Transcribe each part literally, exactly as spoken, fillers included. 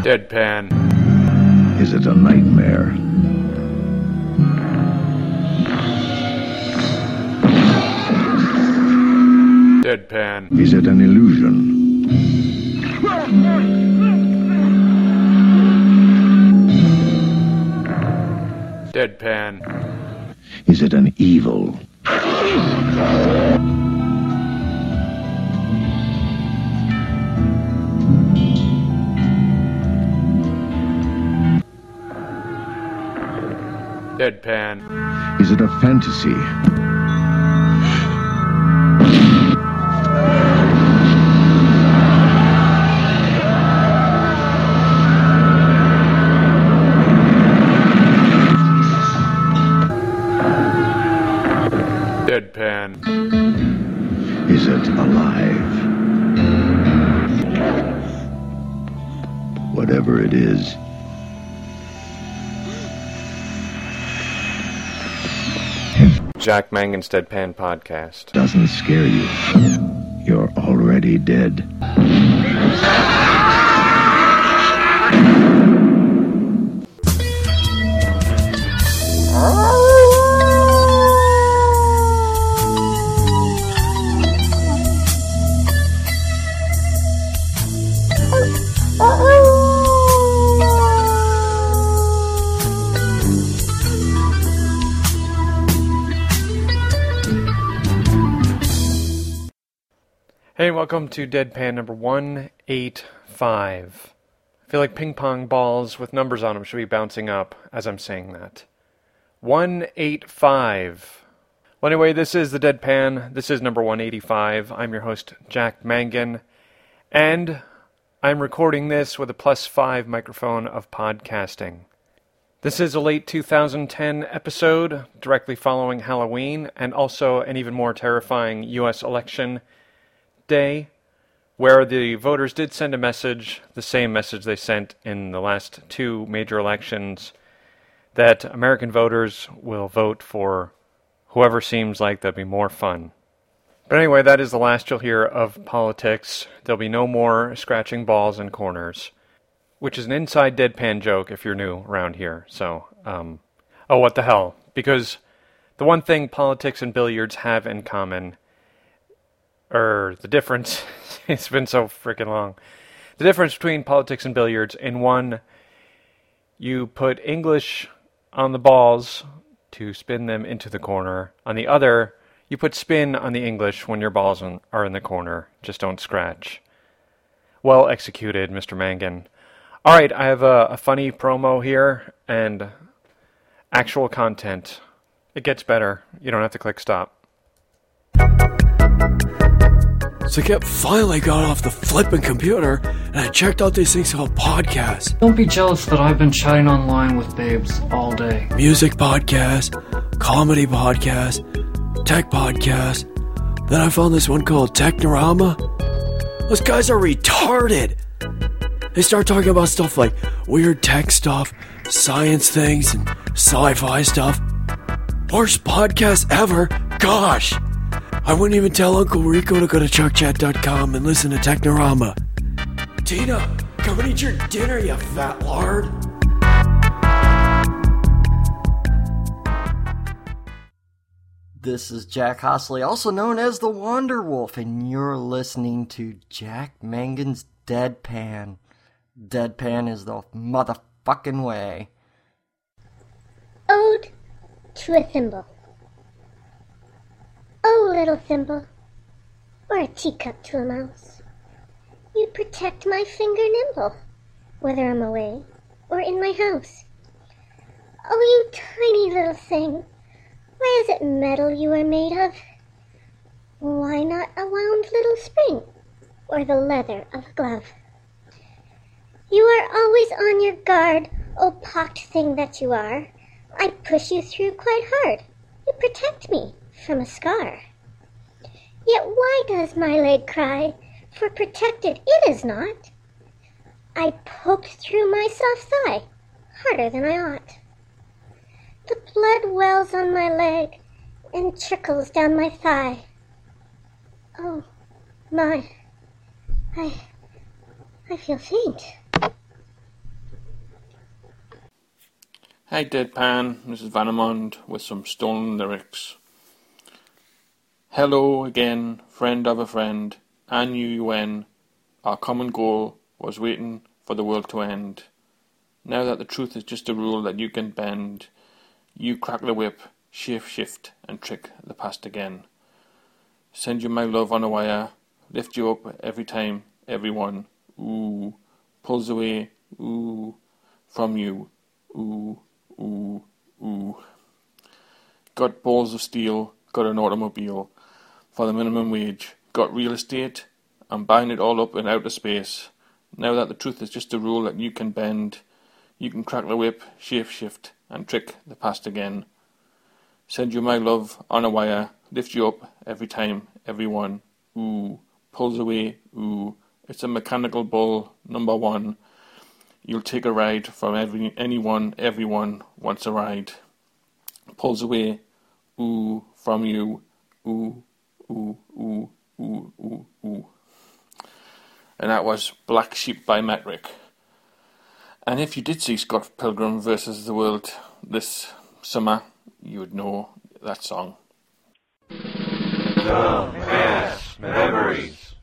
Deadpan. Is it a nightmare? Deadpan. Is it an illusion? Deadpan. Is it an evil? Deadpan. Is it a fantasy? Deadpan. Is it alive? Whatever it is, Jack Mangan's Deadpan Podcast. Doesn't scare you. You're already dead. Hey, welcome to Deadpan number one eighty-five. I feel like ping pong balls with numbers on them should be bouncing up as I'm saying that. one eighty-five. Well, anyway, this is the Deadpan. This is number one eighty-five. I'm your host, Jack Mangan. And I'm recording this with a plus five microphone of podcasting. This is a late two thousand ten episode, directly following Halloween, and also an even more terrifying U S election day, where the voters did send a message, the same message they sent in the last two major elections, that American voters will vote for whoever seems like that'd be more fun. But anyway, that is the last you'll hear of politics. There'll be no more scratching balls in corners, which is an inside Deadpan joke if you're new around here. So, um, oh, what the hell? Because the one thing politics and billiards have in common, or the difference, it's been so freaking long. The difference between politics and billiards, in one, you put English on the balls to spin them into the corner. On the other, you put spin on the English when your balls are in the corner. Just don't scratch. Well executed, Mister Mangan. Alright, I have a, a funny promo here, and actual content. It gets better. You don't have to click stop. So I kept finally got off the flippin' computer, and I checked out these things called podcasts. Don't be jealous that I've been chatting online with babes all day. Music podcast, comedy podcast, tech podcast. Then I found this one called Technorama. Those guys are retarded. They start talking about stuff like weird tech stuff, science things, and sci-fi stuff. Worst podcast ever. Gosh. I wouldn't even tell Uncle Rico to go to chuck chat dot com and listen to Technorama. Tina, come and eat your dinner, you fat lard. This is Jack Hossley, also known as the Wonder Wolf, and you're listening to Jack Mangan's Deadpan. Deadpan is the motherfucking way. Ode to a thimble. Oh, little thimble, or a teacup to a mouse, you protect my finger nimble, whether I'm away or in my house. Oh, you tiny little thing, why is it metal you are made of? Why not a wound little spring, or the leather of a glove? You are always on your guard, oh pocked thing that you are. I push you through quite hard, you protect me from a scar. Yet why does my leg cry? For protected it is not. I poked through my soft thigh, harder than I ought. The blood wells on my leg and trickles down my thigh. Oh, my, I, I feel faint. Hey Deadpan, this is Vanamond with some stolen lyrics. Hello again, friend of a friend, I knew you when our common goal was waiting for the world to end. Now that the truth is just a rule that you can bend, you crack the whip, shift, shift, and trick the past again. Send you my love on a wire, lift you up every time, everyone, ooh, pulls away, ooh, from you, ooh. Ooh, ooh. Got balls of steel, got an automobile for the minimum wage, got real estate, I'm buying it all up in outer space. Now that the truth is just a rule that you can bend, you can crack the whip, shape shift, and trick the past again. Send you my love on a wire, lift you up every time, everyone, ooh, pulls away, ooh, it's a mechanical bull, number one. You'll take a ride from every anyone, everyone wants a ride. Pulls away, ooh, from you, ooh, ooh, ooh, ooh, ooh, ooh. And that was Black Sheep by Metric. And if you did see Scott Pilgrim versus the World this summer, you would know that song. Dumbass Memories.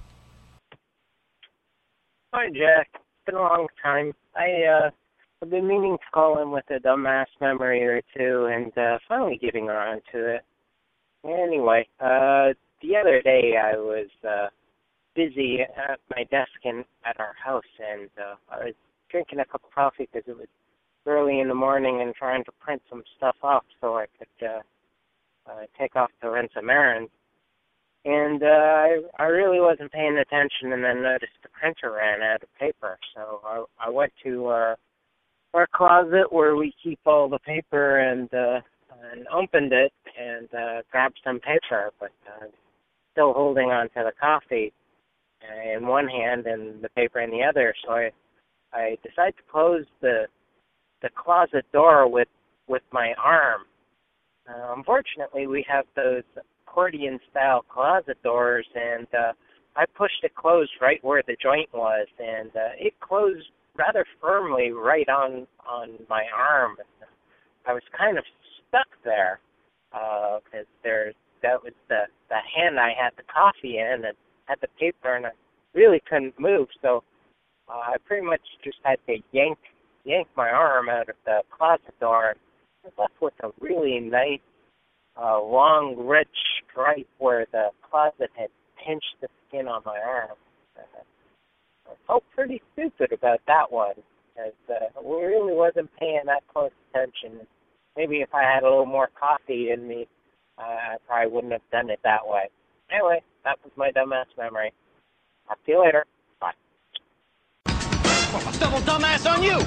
Hi, Jack. It's been a long time. I, uh, I've been meaning to call in with a dumbass memory or two and, uh, finally getting around to it. Anyway, uh, the other day I was, uh, busy at my desk in, at our house and, uh, I was drinking a cup of coffee because it was early in the morning and trying to print some stuff off so I could, uh, uh take off to run some errands. And uh, I, I really wasn't paying attention and then noticed the printer ran out of paper. So I, I went to uh, our closet where we keep all the paper and uh, and opened it and uh, grabbed some paper, but uh, still holding on to the coffee in one hand and the paper in the other. So I I decided to close the the closet door with, with my arm. Uh, unfortunately, we have those accordion-style closet doors, and uh, I pushed it closed right where the joint was, and uh, it closed rather firmly right on, on my arm. I was kind of stuck there, because uh, there that was the, the hand I had the coffee in and had the paper, and I really couldn't move, so uh, I pretty much just had to yank yank my arm out of the closet door, and I was left with a really nice A long, red stripe where the closet had pinched the skin on my arm. Uh, I felt pretty stupid about that one, because uh, we really wasn't paying that close attention. Maybe if I had a little more coffee in me, uh, I probably wouldn't have done it that way. Anyway, that was my dumbass memory. Talk to you later. Bye. Well, a double dumbass on you!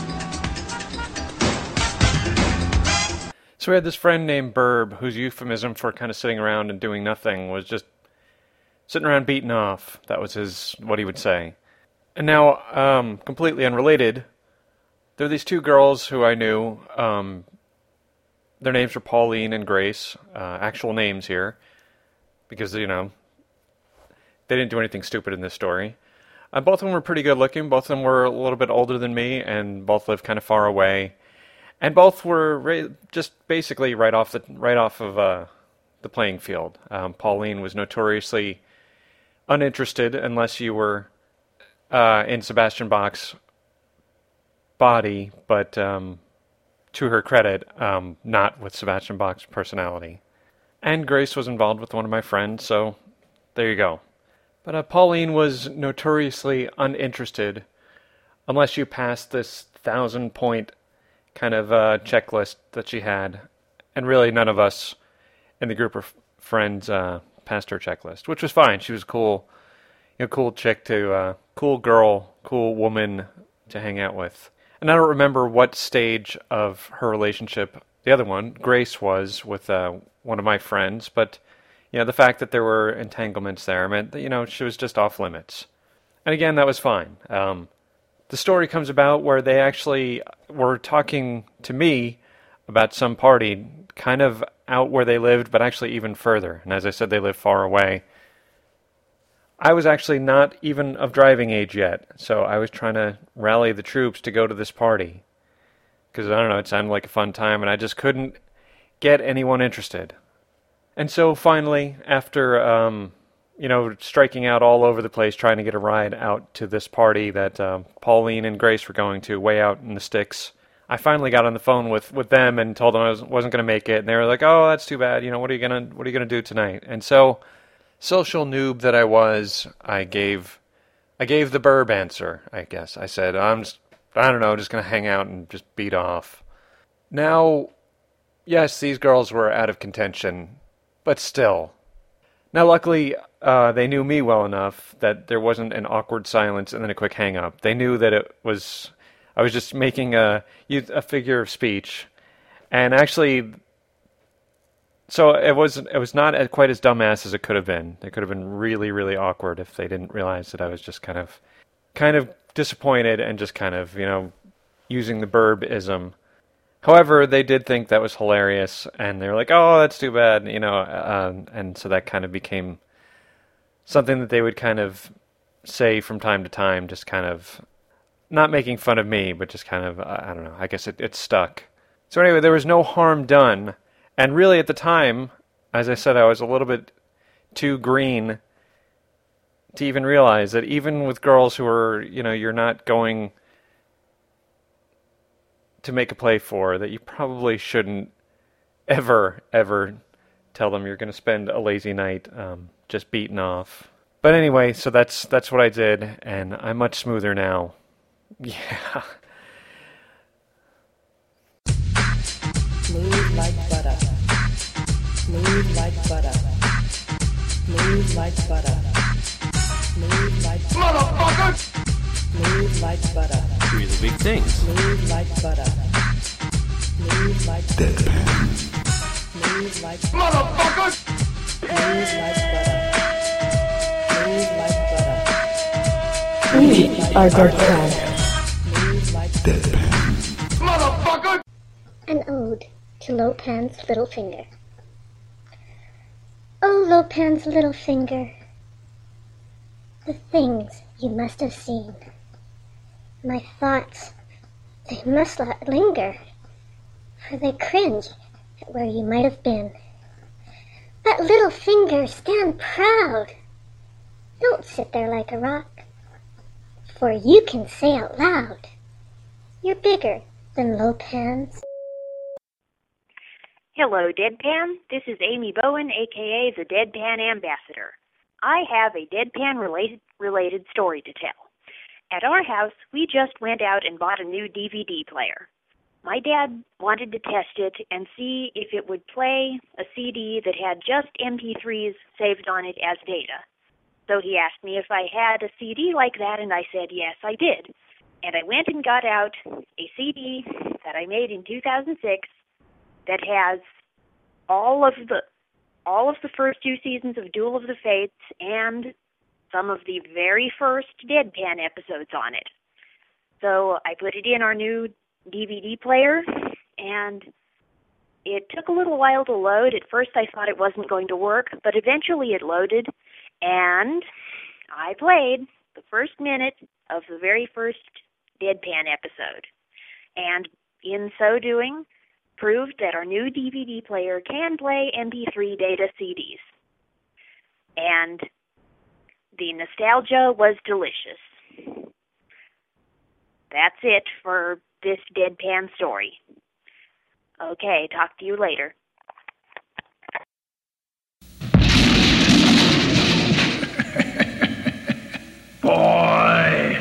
So we had this friend named Burb, whose euphemism for kind of sitting around and doing nothing was just sitting around beating off. That was his what he would say. And now, um, completely unrelated, there are these two girls who I knew. Um, their names were Pauline and Grace, uh, actual names here, because, you know, they didn't do anything stupid in this story. Uh, both of them were pretty good looking. Both of them were a little bit older than me, and both lived kind of far away. And both were ra- just basically right off the right off of uh, the playing field. Um, Pauline was notoriously uninterested unless you were uh, in Sebastian Bach's body, but um, to her credit, um, not with Sebastian Bach's personality. And Grace was involved with one of my friends, so there you go. But uh, Pauline was notoriously uninterested unless you passed this thousand-point kind of uh, checklist that she had, and really none of us in the group of friends uh, passed her checklist, which was fine. She was cool, you know, cool chick to, uh, cool girl, cool woman to hang out with. And I don't remember what stage of her relationship the other one, Grace, was with uh, one of my friends, but you know, the fact that there were entanglements there meant that, you know, she was just off limits. And again, that was fine. Um, The story comes about where they actually were talking to me about some party kind of out where they lived, but actually even further. And as I said, they lived far away. I was actually not even of driving age yet, so I was trying to rally the troops to go to this party. because, I don't know, it sounded like a fun time, and I just couldn't get anyone interested. And so finally, after, um, you know, striking out all over the place, trying to get a ride out to this party that um, Pauline and Grace were going to, way out in the sticks, I finally got on the phone with, with them and told them I was, wasn't going to make it. And they were like, oh, that's too bad. You know, what are you going to, what are you going to do tonight? And so, social noob that I was, I gave, I gave the burb answer, I guess. I said, I'm just, I don't know, just going to hang out and just beat off. Now, yes, these girls were out of contention, but still. Now, luckily, uh, they knew me well enough that there wasn't an awkward silence and then a quick hang-up. They knew that it was, I was just making a, a figure of speech. And actually, so it was, it was not quite as dumbass as it could have been. It could have been really, really awkward if they didn't realize that I was just kind of, kind of disappointed and just kind of, you know, using the burb-ism. However, they did think that was hilarious, and they were like, oh, that's too bad, you know, uh, and so that kind of became something that they would kind of say from time to time, just kind of, not making fun of me, but just kind of, I don't know, I guess it, it stuck. So anyway, there was no harm done, and really at the time, as I said, I was a little bit too green to even realize that even with girls who are, you know, you're not going to make a play for, that you probably shouldn't ever, ever tell them you're going to spend a lazy night um, just beating off. But anyway, so that's that's what I did, and I'm much smoother now. Yeah. Smooth like butter. Smooth like butter. Smooth like butter. Smooth like Motherfucker! Smooth like butter. Three of the big things. Smooth like butter. Smooth like Deadpan. Smooth like Motherfucker! Smooth like butter. Smooth like butter. We are Deadpan. Smooth like Deadpan. Motherfucker! An ode to Lopan's little finger. Oh, Lopan's little finger, the things you must have seen. My thoughts, they must not linger, for they cringe at where you might have been. But little finger, stand proud. Don't sit there like a rock, for you can say out loud, you're bigger than Lopan's. Hello, Deadpan. This is Amy Bowen, a k a the Deadpan Ambassador. I have a Deadpan-related related story to tell. At our house, we just went out and bought a new D V D player. My dad wanted to test it and see if it would play a C D that had just M P threes saved on it as data. So he asked me if I had a C D like that, and I said yes, I did. And I went and got out a C D that I made in two thousand six that has all of the all of the first two seasons of Duel of the Fates and some of the very first Deadpan episodes on it. So I put it in our new D V D player, and it took a little while to load. At first I thought it wasn't going to work, but eventually it loaded, and I played the first minute of the very first Deadpan episode. And in so doing, proved that our new D V D player can play M P three data C Ds. And the nostalgia was delicious. That's it for this Deadpan story. Okay, talk to you later. Boy!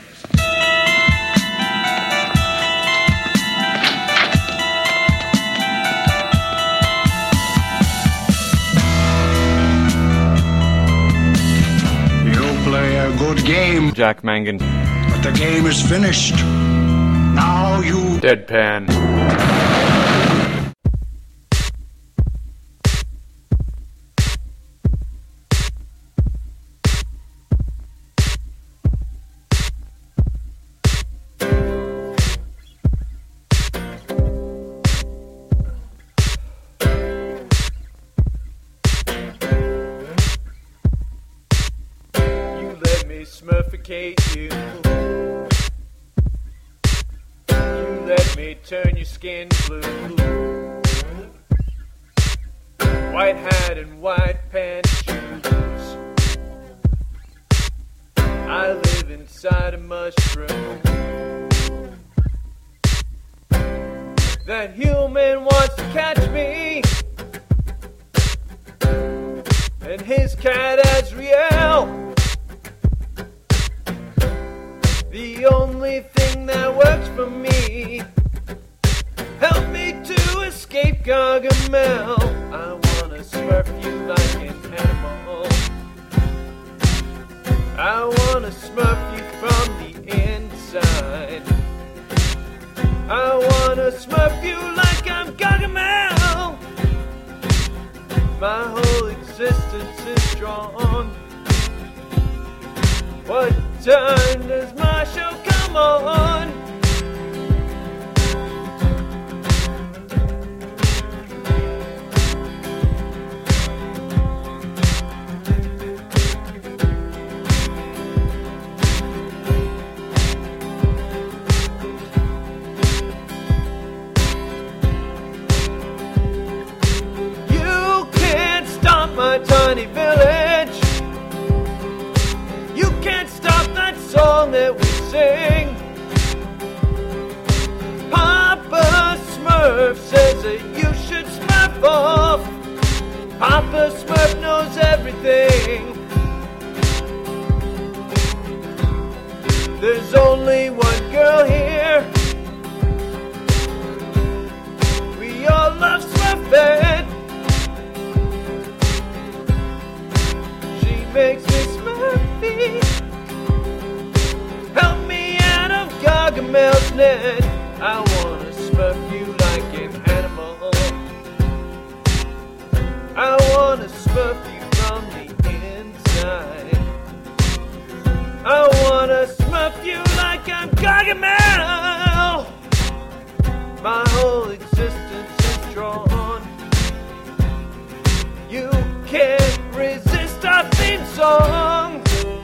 Play a good game, Jack Mangan. but the game is finished. Now you... Deadpan. Smurficate you. You let me turn your skin blue. White hat and white pants shoes. I live inside a mushroom. That human wants to catch me, and his cat Azriel. The only thing that works for me. Help me to escape Gargamel. I wanna smurf you like an animal. I wanna smurf you from the inside. I wanna smurf you like I'm Gargamel. My whole existence is drawn. What time does my show come on? You can't stop my tiny village. You can't stop that song that we sing. Papa Smurf says that you should smurf off. Papa Smurf knows everything. There's only one girl here. We all love Smurfette. She makes me Smurfy. Help me out of Gargamel's net. I wanna smurf you like an animal. I wanna smurf you from the inside. I wanna smurf you like I'm Gargamel. My whole existence is drawn. You can't resist our theme song.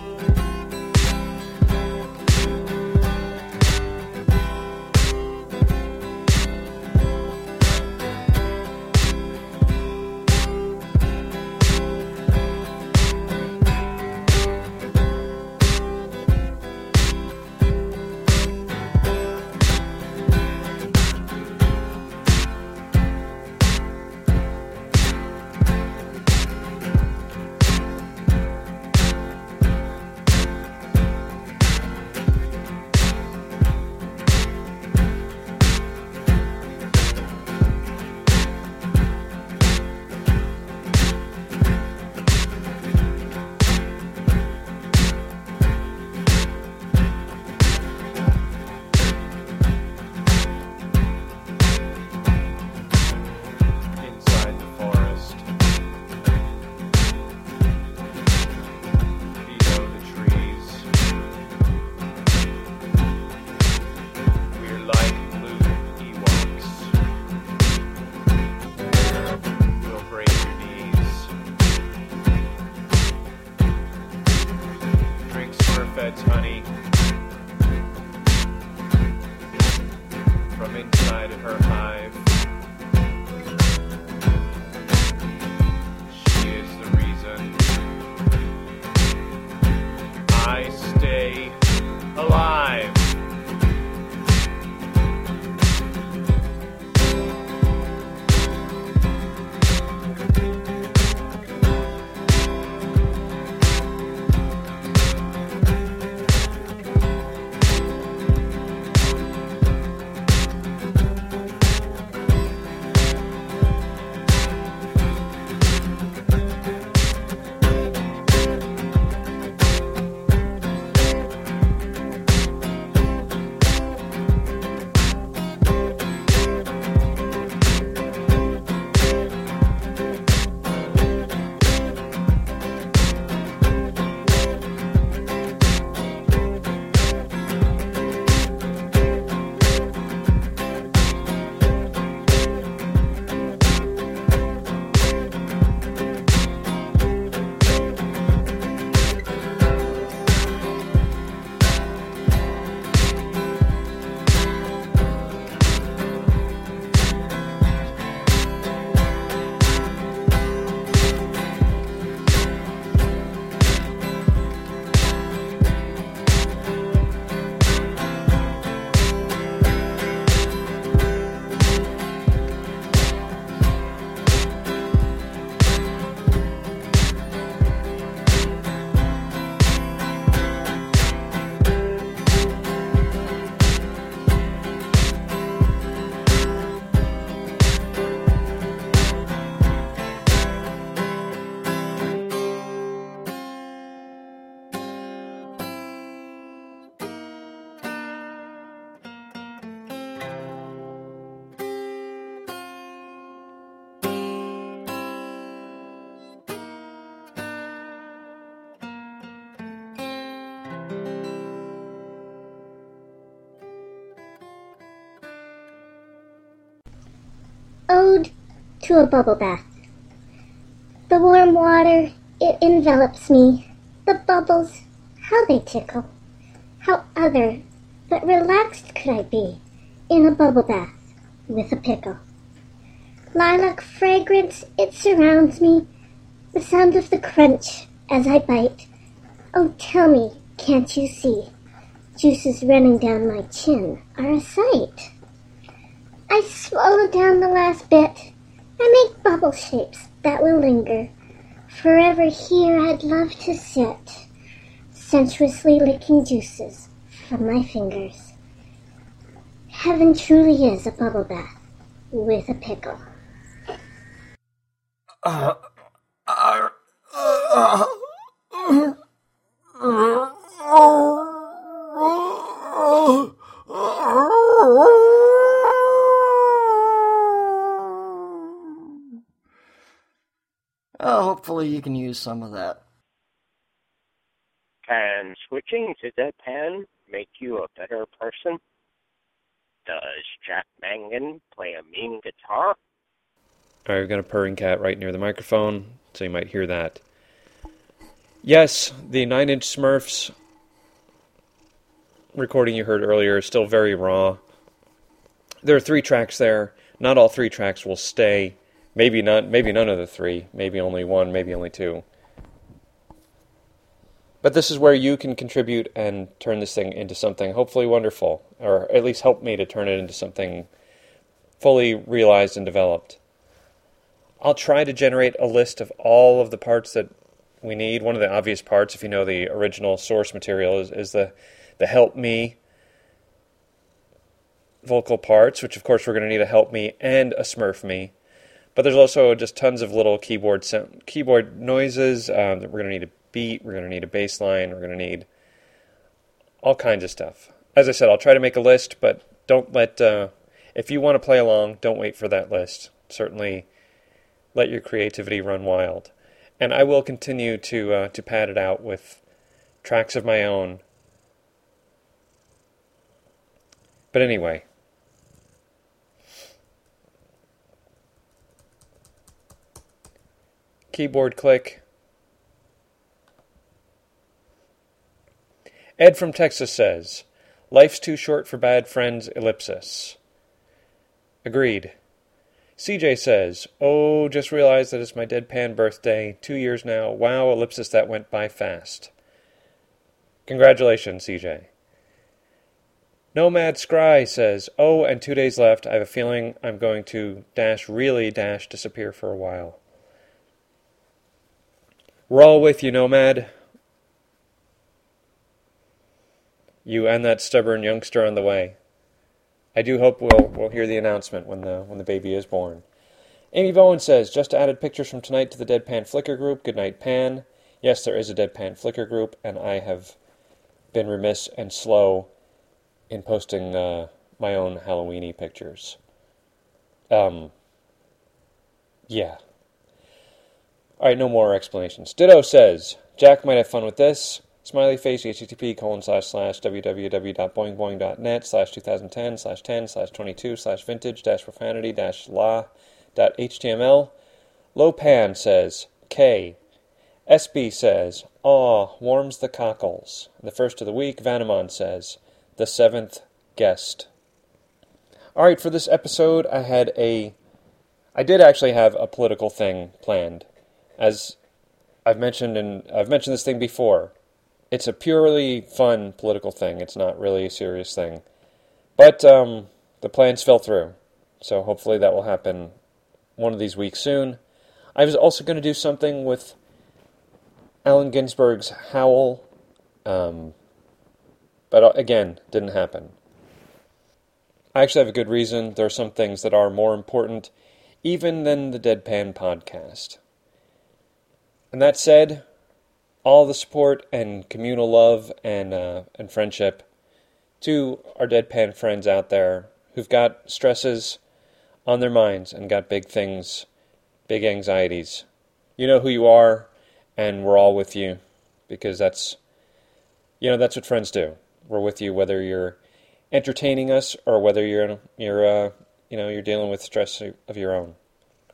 Smurfette's honey from inside of her hive. She is the reason I stay alive. to a bubble bath. The warm water, it envelops me. The bubbles, how they tickle. How other, but relaxed could I be in a bubble bath with a pickle. Lilac fragrance, it surrounds me. The sound of the crunch as I bite. Oh, tell me, can't you see? Juices running down my chin are a sight. I swallow down the last bit. I make bubble shapes that will linger. Forever here I'd love to sit, sensuously licking juices from my fingers. Heaven truly is a bubble bath with a pickle. Uh, uh, uh, uh, Uh, hopefully you can use some of that. Can switching to deadpan make you a better person? Does Jack Mangan play a mean guitar? Alright, we've got a purring cat right near the microphone, so you might hear that. Yes, the Nine Inch Smurfs recording you heard earlier is still very raw. There are three tracks there. Not all three tracks will stay. Maybe not. Maybe none of the three. Maybe only one. Maybe only two. But this is where you can contribute and turn this thing into something hopefully wonderful, or at least help me to turn it into something fully realized and developed. I'll try to generate a list of all of the parts that we need. One of the obvious parts, if you know the original source material, is, is the, the help me vocal parts, which of course we're going to need a help me and a smurf me. But there's also just tons of little keyboard sound, keyboard noises. Um, we're going to need a beat. We're going to need a bass line. We're going to need all kinds of stuff. As I said, I'll try to make a list, but don't let... Uh, if you want to play along, don't wait for that list. Certainly let your creativity run wild. And I will continue to uh, to pad it out with tracks of my own. But anyway... Keyboard click. Ed from Texas says, life's too short for bad friends, ellipsis. Agreed. C J says, oh, just realized that it's my deadpan birthday. Two years now. Wow, ellipsis, that went by fast. Congratulations, C J. Nomad Scry says, oh, and two days left. I have a feeling I'm going to dash really dash disappear for a while. We're all with you, Nomad. You and that stubborn youngster on the way. I do hope we'll we'll hear the announcement when the when the baby is born. Amy Bowen says, just added pictures from tonight to the Deadpan Flickr group. Good night, Pan. Yes, there is a Deadpan Flickr group, and I have been remiss and slow in posting uh, my own Halloweeny pictures. Um, yeah. Alright, no more explanations. Ditto says, Jack might have fun with this. Smiley face, http colon slash slash www.boingboing.net slash 2010 slash 10 slash 22 slash vintage dash profanity dash la dot html. Lopan says, K. S B says, aw, warms the cockles. The first of the week, Vanamon says, the seventh guest. Alright, for this episode, I had a... I did actually have a political thing planned. As I've mentioned, and I've mentioned this thing before, it's a purely fun political thing. It's not really a serious thing. But um, the plans fell through, so hopefully that will happen one of these weeks soon. I was also going to do something with Allen Ginsberg's Howl, um, but again, didn't happen. I actually have a good reason. There are some things that are more important even than the Deadpan podcast. And that said, all the support and communal love and uh, and friendship to our Deadpan friends out there who've got stresses on their minds and got big things, big anxieties. You know who you are, and we're all with you, because that's, you know, that's what friends do. We're with you whether you're entertaining us or whether you're you're uh, you know you're dealing with stress of your own.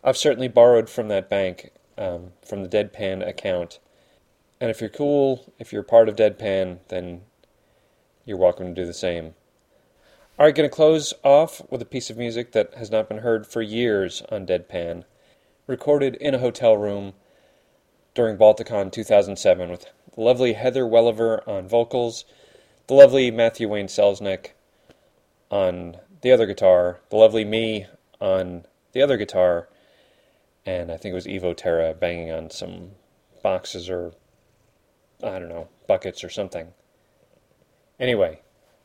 I've certainly borrowed from that bank, um, from the Deadpan account. And if you're cool, if you're part of Deadpan, then you're welcome to do the same. Alright, going to close off with a piece of music that has not been heard for years on Deadpan. Recorded in a hotel room during Balticon two thousand seven with the lovely Heather Welliver on vocals, the lovely Matthew Wayne Selznick on the other guitar, the lovely me on the other guitar, and I think it was Evo Terra banging on some boxes or, I don't know, buckets or something. Anyway.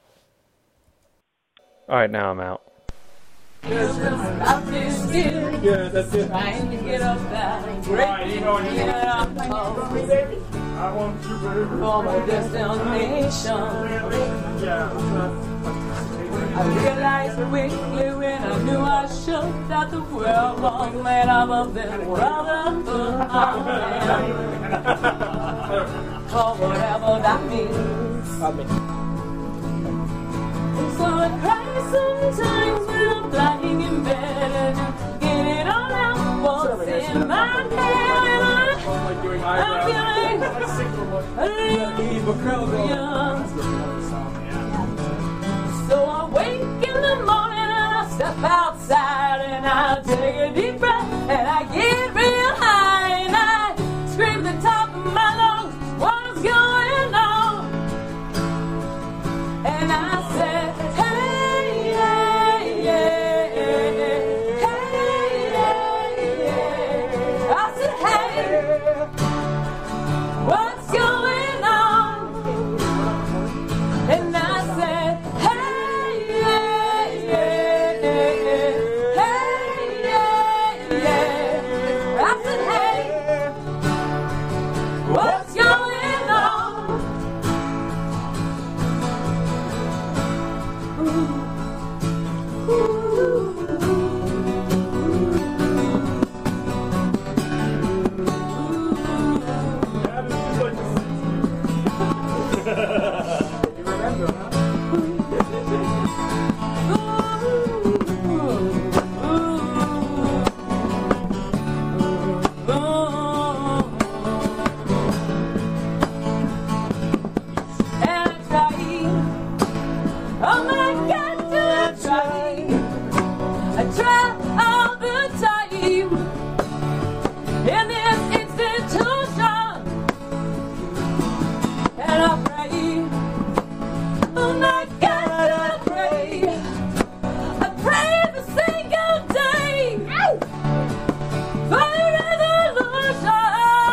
Alright, now I'm out. Yeah, that's it. Trying to get up that great, you know, and you get baby. I want you, baby. For my destination. I realized quickly when I knew I should that the world was made up of this brotherhood of man. Or whatever that means. So I cry sometimes when I'm lying in bed and get it all out what's in my head, and I, I'm feeling a little young. So I wake in the morning and I step outside and I take a deep breath and I get real high and I scream at the top of my lungs, what's going on? And I said, hey, hey, yeah, hey, hey, yeah. I said, hey, what's going on? And I said, hey, yeah, yeah, hey, yeah, yeah. I said, hey, what's going on? You remember, huh? Oh my God, do I try? I try all the time in this institution, and I pray. Oh my God, I pray. I pray every single day for a resolution.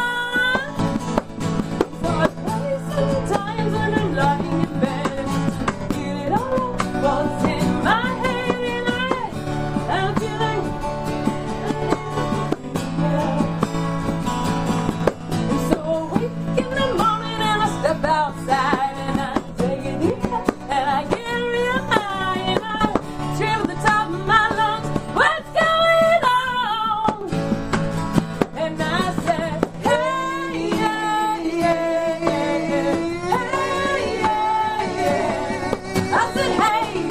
So I pray sometimes when I'm lying in bed. Get it all what's in my head, and I, I'm feeling, yeah. And so I wake in the morning and I step outside and I take a deep breath and I get real high and I scream at the top of my lungs, what's going on? And I said, hey, yeah, yeah, yeah, hey, yeah, yeah. I said, hey,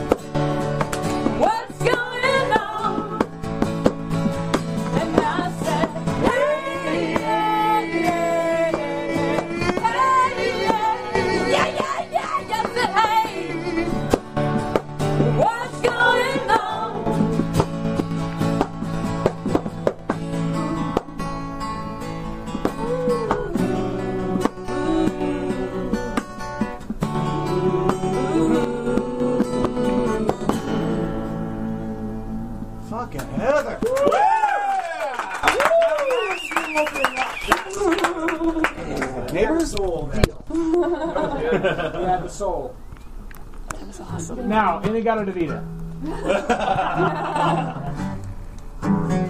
what's going on? And I said, hey, yeah, yeah, yeah, hey, yeah, yeah, yeah, yeah. I said, hey, what's going on? Fucking Heather. Neighbors? Soul deal. You had the soul. That was awesome. Now, Inagata Devita.